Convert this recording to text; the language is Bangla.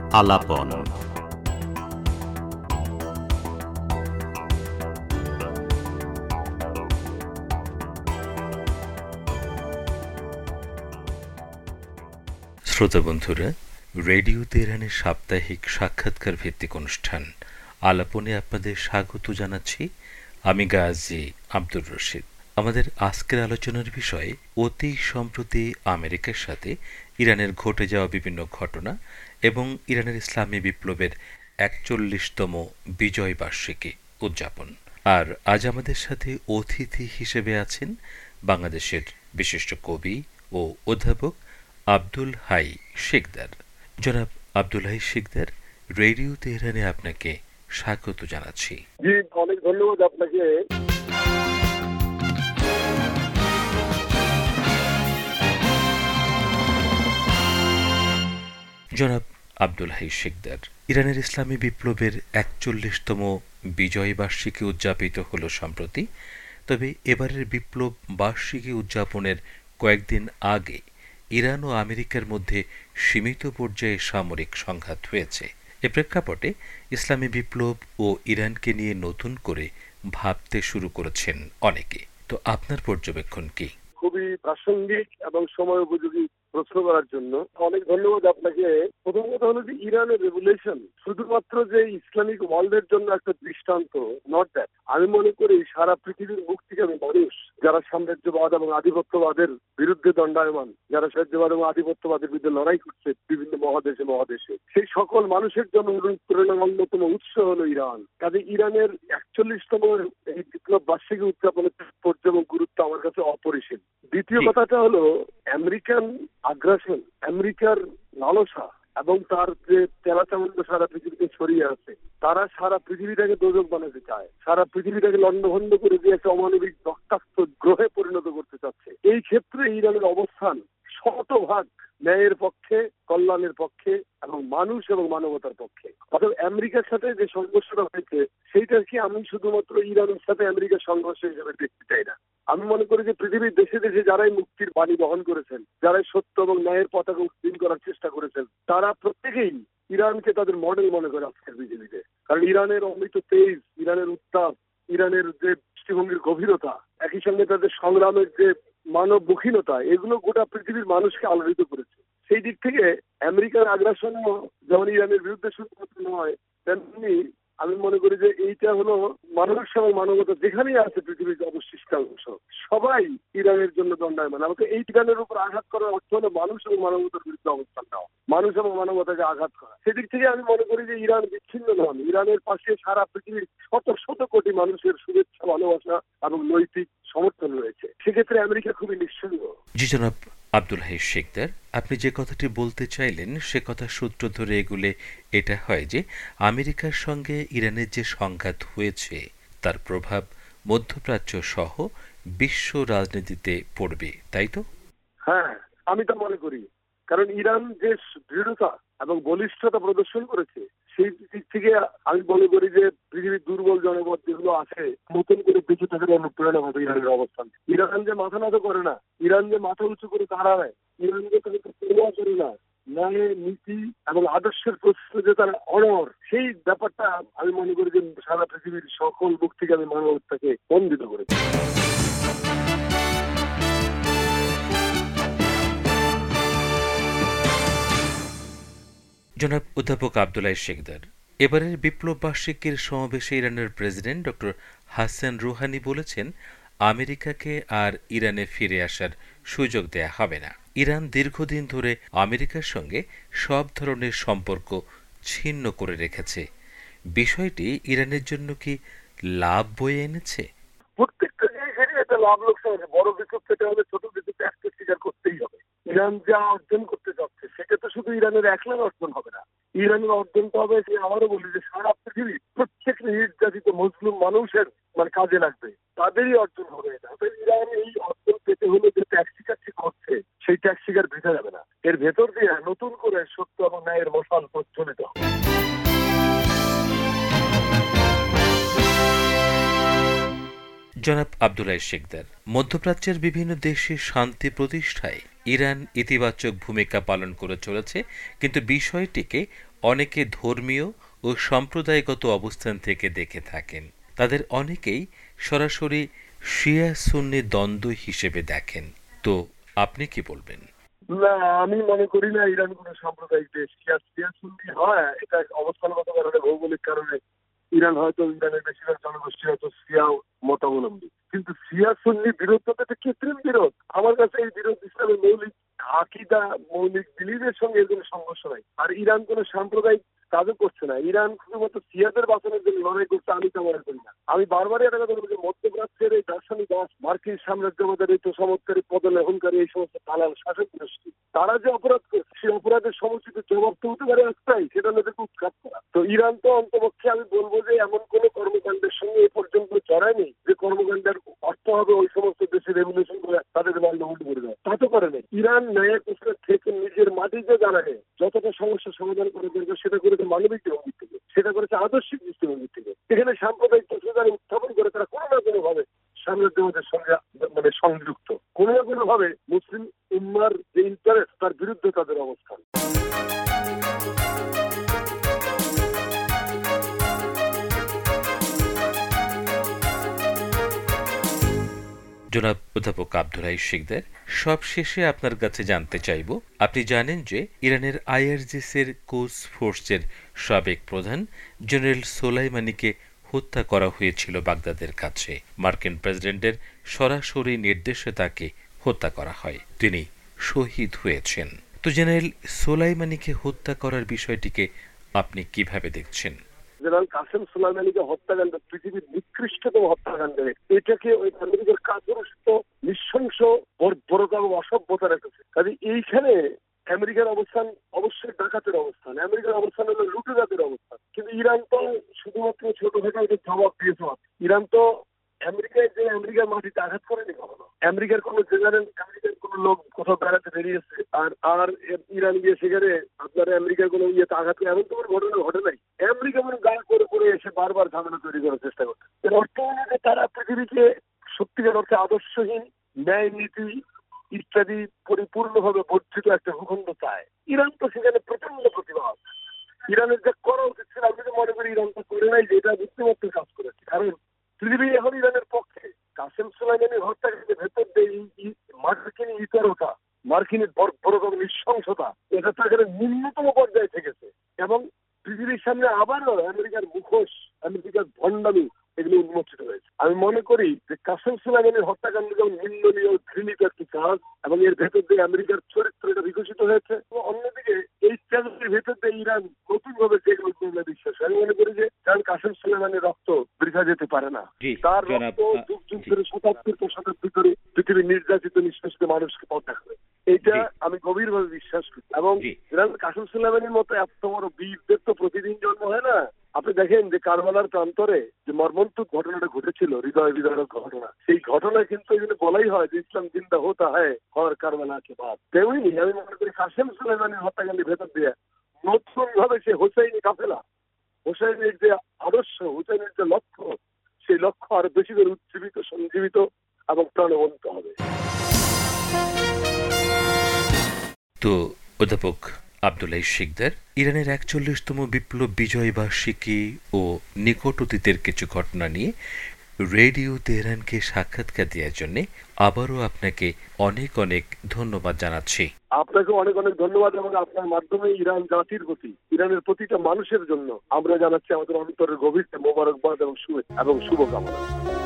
আলাপন। শ্রোতা বন্ধুরা, রেডিও তেহরানের সাপ্তাহিক সাক্ষাৎকার ভিত্তিক অনুষ্ঠান আলাপনে আপনাদের স্বাগত জানাচ্ছি। আমি গাজী আব্দুর রশিদ। আমাদের আজকের আলোচনার বিষয় অতি সম্প্রতি আমেরিকার সাথে ইরানের ঘটে যাওয়া বিভিন্ন ঘটনা এবং ইরানের ইসলামী বিপ্লবের ৪১তম বিজয় বার্ষিকী উদযাপন। আর আজ আমাদের সাথে অতিথি হিসেবে আছেন বাংলাদেশের বিশিষ্ট কবি ও অধ্যাপক আব্দুল হাই শিকদার। জনাব আব্দুল হাই শিকদার, রেডিও তেহরানে আপনাকে স্বাগত জানাচ্ছি। জি, অনেক ধন্যবাদ আপনাকে। জনাব আব্দুল হাই শিকদার, ইরানের ইসলামী বিপ্লবের ৪১তম বিজয় বার্ষিকী উদযাপিত হলো সম্প্রতি। তবে এবারের বিপ্লব বার্ষিকী উদযাপনের কয়েকদিন আগে ইরান ও আমেরিকার মধ্যে সীমিত পর্যায়ে সামরিক সংঘাত হয়েছে। এ প্রেক্ষাপটে ইসলামী বিপ্লব ও ইরানকে নিয়ে নতুন করে ভাবতে শুরু করেছেন অনেকে। তো আপনার পর্যবেক্ষণ কি? খুবই প্রাসঙ্গিক এবং সময় উপযোগী প্রশ্ন করার জন্য অনেক ধন্যবাদ আপনাকে। প্রথম কথা হলো যে ইরানের রেভলিউশন শুধুমাত্র যে ইসলামিক ওয়ার্ল্ডের জন্য একটা দৃষ্টান্ত, নট দ্যাট। আমি মনে করি সারা পৃথিবীর মুখ থেকে মানুষ যারা সাম্রাজ্যবাদ এবং আধিপত্যবাদের বিরুদ্ধে দণ্ডায়মান, যারা সাম্রাজ্যবাদ এবং আধিপত্যবাদের বিরুদ্ধে লড়াই করছে বিভিন্ন মহাদেশে, সেই সকল মানুষের জন্য প্রেরণার অন্যতম উৎস হলো ইরান। কাজে ইরানের ৪১তম এই বিপ্লব বার্ষিকী উদযাপনের তাৎপর্য এবং গুরুত্ব আমার কাছে অপরিসীম। দ্বিতীয় কথাটা হলো আমেরিকান আগ্রাসন, আমেরিকার লালসা এবং তার যে তেলাচামুণ্ড সারা পৃথিবীতে ছড়িয়ে আছে। তারা সারা পৃথিবীটাকে দোজক বানাতে চায়, সারা পৃথিবীটাকে লণ্ডভণ্ড করে দিয়ে একটা অমানবিক রক্তাক্ত গ্রহে পরিণত করতে চাচ্ছে। এই ক্ষেত্রে ইরানের অবস্থান শতভাগ ন্যায়ের পক্ষে, কল্যাণের পক্ষে এবং মানুষ এবং মানবতার পক্ষে। অর্থাৎ আমেরিকার সাথে যে সংঘর্ষটা হয়েছে সেইটাকে আমি শুধুমাত্র ইরানের সাথে আমেরিকার সংঘর্ষ হিসেবে দেখতে চাই না। আমি মনে করি যে পৃথিবীর দেশে দেশে যারাই মুক্তির বাণী বহন করেছেন, যারাই সত্য এবং ন্যায়ের পতাকা উত্তীর্ণ করার চেষ্টা করেছেন, তারা প্রত্যেকেই ইরানকে তাদের মডেল মনে করে আজকের পৃথিবীতে। কারণ ইরানের অমৃত তেজ, ইরানের উত্তাপ, ইরানের যে দৃষ্টিভঙ্গির গভীরতা, একই সঙ্গে তাদের সংগ্রামের যে মানব মুখীনতা, এগুলো গোটা পৃথিবীর মানুষকে আলোড়িত করেছে। সেই দিক থেকে আমেরিকার আগ্রাসনও যেমন ইরানের বিরুদ্ধে শুধুমাত্র নয়, তেমনি আমি মনে করি যে এইটা হলো মানুষ এবং মানবতা যেখানেই আছে পৃথিবীর অবশিষ্টাংশ সবাই ইরানের জন্য দণ্ডায়মান। আমাকে এই ইরানের উপর আঘাত করার অর্থ হলো মানুষ এবং মানবতার বিরুদ্ধে অবস্থান নেওয়া, মানুষ এবং মানবতাকে আঘাত করা। সেদিক থেকে আমি মনে করি যে ইরান বিচ্ছিন্ন নন। ইরানের পাশে সারা পৃথিবীর শত শত কোটি মানুষের শুভেচ্ছা, ভালোবাসা এবং নৈতিক সমর্থন রয়েছে। সেক্ষেত্রে আমেরিকা খুবই নিঃসঙ্গ। জি জনাব আব্দুল হাই শিকদার, আপনি যে কথাটি বলতে চাইলেন সে কথা সূত্র ধরে এগুলে এটা হয় যে আমেরিকার সঙ্গে ইরানের যে সংঘাত হয়েছে তার প্রভাব মধ্যপ্রাচ্য সহ বিশ্ব রাজনীতিতে পড়বে, তাই তো? হ্যাঁ, আমি তা মনে করি। কারণ ইরান যে দৃঢ়তা এবং বলিষ্ঠতা প্রদর্শন করেছে সেই দিক থেকে আমি মনে করি যে পৃথিবীর দুর্বল জনপদ যেগুলো আছে নতুন করে বেঁচে থাকার অনুপ্রেরণা হবে ইরানের অবস্থান। ইরান যে মাথা নত করে না, ইরান যে মাথা উঁচু করে দাঁড়ায়, ইরান যে তাকে পরোয়া করে না, ন্যায়, নীতি এবং আদর্শের প্রশ্নে যে তার অনড়, সেই ব্যাপারটা আমি মনে করি যে সারা পৃথিবীর সকল মুখ থেকে আমি মানবতাকে বন্দিত করেছি। জনাব অধ্যাপক আব্দুল হাই শিকদার, এবারের বিপ্লব বার্ষিকীর সমাবেশে ইরানের প্রেসিডেন্ট ডক্টর হাসান রুহানি বলেছেন আমেরিকাকে আর ইরানে ফিরে আসার সুযোগ দেয়া হবে না। ইরান দীর্ঘদিন ধরে আমেরিকার সঙ্গে সব ধরনের সম্পর্ক ছিন্ন করে রেখেছে। বিষয়টি ইরানের জন্য কি লাভ বয়ে এনেছে? প্রত্যেকটা জিনিসেরই একটা লাভ লোকসান আছে। বড় বিক্ষোভ থেকে হবে, ছোট বিক্ষোভ একটা স্বীকার করতেই হবে। ইরান যা অর্জন করতে যাচ্ছে সেটা তো শুধু ইরানের একলার অর্জন হবে না। ইরানের অর্জনটা হবে, সে আবারও বলি যে সারা পৃথিবীর প্রত্যেক নির্যাতিত মুসলিম মানুষের কাজে লাগবে, তাদেরই অর্জন হবে এটা। ইরান এই অর্জন পেতে হলে যে ট্যাক্সি করছে সেই ট্যাক্সিকার ভেসে যাবে না। এর ভেতর দিয়ে নতুন করে সত্য এবং ন্যায়ের মশাল প্রজ্বলিত হবে। জনাব আব্দুল হাই শিকদার, মধ্যপ্রাচ্যের বিভিন্ন দেশে শান্তি প্রতিষ্ঠায় ইরান ইতিবাচক ভূমিকা পালন করে চলেছে, কিন্তু বিষয়টিকে অনেকে ধর্মীয় ও সম্প্রদায়গত অবস্থান থেকে দেখে থাকেন। তাদের অনেকেই সরাসরি শিয়া সুন্নি দ্বন্দ্ব হিসেবে দেখেন। তো আপনি কি বলবেন? না, আমি মনে করি না ইরান কোনো সাম্প্রদায়িক দেশ। শিয়া শিয়া সুন্নি হয় এটা অবস্থানগত কারণে, ভৌগোলিক কারণে। ইরানের বেশিরভাগ জনগোষ্ঠী হয়তো শিয়া মতাবলম্বী, কিন্তু শিয়া সুন্নি বিরোধটা তো একটা কৃত্রিম বিরোধ। আমার কাছে এই বিরোধ ইসলামের মৌলিক আকিদা, মৌলিক বিলিভের সঙ্গে এর কোনো সংঘর্ষ নাই। আর ইরান কোনো সাম্প্রদায়িক কাজও করছে না। ইরান শুধুমাত্র শিয়াদের বাঁচানোর জন্য লড়াই করছে, আমি তা মনে করি না। আমি বারবারই একটা কথা বলছি, মধ্যপ্রাচ্যের এই দার্শনিক মার্কিন সাম্রাজ্যবাদের এই তোষামতকারী, পদলেহনকারী এই সমস্ত দালাল শাসক গোষ্ঠী, তারা যে অপরাধ করছে সেই অপরাধের সমষ্টিত জবাব তো হতে পারে একটাই, সেটা হলো এদেরকে উৎখাত করা। তো ইরান তো অন্তপক্ষে আমি বলবো যে এমন কোন কর্মকাণ্ডের সঙ্গে এ পর্যন্ত জড়ায়নি যে কর্মকাণ্ডের অর্থ হবে ওই সমস্ত দেশে রেভলিউশন করে তাদের মাল্যমুল্য করে দেয়। তা তো করে না। ইরান ন্যায় প্রশ্নের থেকে নিজের মাটিতে দাঁড়ায় যতটা সমস্যার সমাধান করে দরকার সেটা করেছে মানবিক দৃষ্টিভঙ্গি থেকে, সেটা করেছে আদর্শিক দৃষ্টিভঙ্গি থেকে। এখানে সাম্প্রদায়িক প্রশ্ন উত্থাপন করে তারা কোনো না কোনো ভাবে সাম্রাজ্যবাদের সঙ্গে মানে সংযুক্ত, কোনো না কোনো ভাবে মুসলিম উম্মার যে ইন্টারেস্ট তার বিরুদ্ধে তাদের অবস্থান। জনাব অধ্যাপক আব্দুল হাই শিকদার, সবশেষে আপনার কাছে জানতে চাইব, আপনি জানেন যে ইরানের আইআরজিসির কোচ ফোর্সের সাবেক প্রধান জেনারেল সোলাইমানিকে হত্যা করা হয়েছিল বাগদাদের কাছে। মার্কিন প্রেসিডেন্টের সরাসরি নির্দেশে তাকে হত্যা করা হয়, তিনি শহীদ হয়েছেন। তো জেনারেল সোলাইমানিকে হত্যা করার বিষয়টিকে আপনি কিভাবে দেখছেন? জেনারেল কাসেম সুলাইমানিকে হত্যাকাণ্ড পৃথিবীর নিকৃষ্টতম হত্যাকাণ্ড। এটাকে ওই আমেরিকার কাপুরুষ, নৃশংস, বর্বরতা এবং অসভ্যতা রেখেছে। কাজে এইখানে আমেরিকার অবস্থান অবশ্যই ডাকাতের অবস্থান, আমেরিকার অবস্থান হলো লুটেরাদের অবস্থান। কিন্তু ইরান তো শুধুমাত্র ছোটখাটো এদের জবাব দিয়েছে। ইরান তো আমেরিকায় যে আমেরিকার মাটিতে আঘাত করেনি কখনো। আমেরিকার কোনো জেনারেল, আমেরিকার কোনো লোক কোথাও বেড়াতে বেরিয়েছে আর আর ইরান গিয়ে সেখানে আপনারা আমেরিকার কোনো ইয়েতে আঘাত করে, এমন তোমার ঘটনা ঘটে নাই। আমেরিকা মানে গা করে করে এসে বারবার ঝামেলা তৈরি করার চেষ্টা করছে। এর অর্থ হলো যে তারা পৃথিবীকে সত্যিকার অর্থে আদর্শহীন, ন্যায় নীতি ইত্যাদি পরিপূর্ণভাবে বর্ধিত একটা ভূখণ্ড চায়। ইরান তো সেখানে প্রচন্ড প্রতিবাদ। ইরানের যে করা উচিত ছিল, আমি যদি মনে করি ইরান তো করে নাই, যে এটা বুদ্ধিমত্ত কাজ করেছে। কারণ পৃথিবী এখন ইরানের পক্ষে। কাসেম সুলাইমানির হত্যাকাণ্ডের ভেতর দিয়ে মার্কিনী ইতরতা, মার্কিনের বর্বরতা, নৃশংসতা, এটা তো এখানে ন্যূনতম পর্যায়ে থেকেছে। এবং পৃথিবীর সামনে আবারও আমেরিকার মুখোশ, আমেরিকার ভণ্ডামি এগুলো উন্মোচিত হয়েছে। আমি মনে করি যে কাসেম সুলাইমানির হত্যাকাণ্ড যেমন নিন্দনীয়, ঘৃণিত একটি কাজ, এবং এর ভেতর দিয়ে আমেরিকার চরিত্রটা বিকশিত হয়েছে। অন্যদিকে এই চ্যালেঞ্জের ভেতর দিয়ে ইরান নতুন ভাবে জেগে উঠবে বিশ্বাস। আমি মনে করি যে কারণ কাসেম সুলাইমানির রক্ত বৃথা যেতে পারে না। তার রক্ত যুগ যুগ ধরে, শতাব্দীর পর শতাব্দী ধরে পৃথিবীর নির্যাতিত নিষ্পেষিত মানুষকে পথ দেখাবে। এইটা আমি গভীরভাবে বিশ্বাস করি। এবং কাসেম সুলাইমানির মতো এত বড় বীরদের তো প্রতিদিন জন্ম হয় না। আপনি দেখেন যে কারবালার প্রান্তরে যে মর্মন্তুদ ঘটনাটা ঘটেছিল, হৃদয় বিদারক ঘটনা, সেই ঘটনা কিন্তু এখানে বলাই হয় যে ইসলাম জিন্দা হতা হয় হর কারবালা কে বাদ। তেমনি আমি মনে করি কাসেম সুলাইমানির হত্যাকাণ্ডের ভেতর দিয়ে নতুন ভাবে সে হোসাইনি কাফেলা, হোসাইনের যে আদর্শ, হোসাইনের যে লক্ষ্য, সেই লক্ষ্য আরো বেশি করে উজ্জীবিত, সঞ্জীবিত এবং প্রাণবন্ত হবে। তো অধ্যাপক আব্দুল হাই শিকদার, ইরানের ৪১তম বিপ্লব বিজয় বার্ষিকী ও নিকট অতীতের কিছু ঘটনা নিয়ে রেডিও তেহরানকে সাক্ষাৎকার দেওয়ার জন্য আবারও আপনাকে অনেক অনেক ধন্যবাদ জানাচ্ছি। আপনাকে অনেক অনেক ধন্যবাদ, এবং আপনার মাধ্যমে ইরান জাতির প্রতি, ইরানের প্রতিটা মানুষের জন্য আমরা জানাচ্ছি আমাদের অন্তরের গভীর মোবারকবাদ এবং শুভকামনা।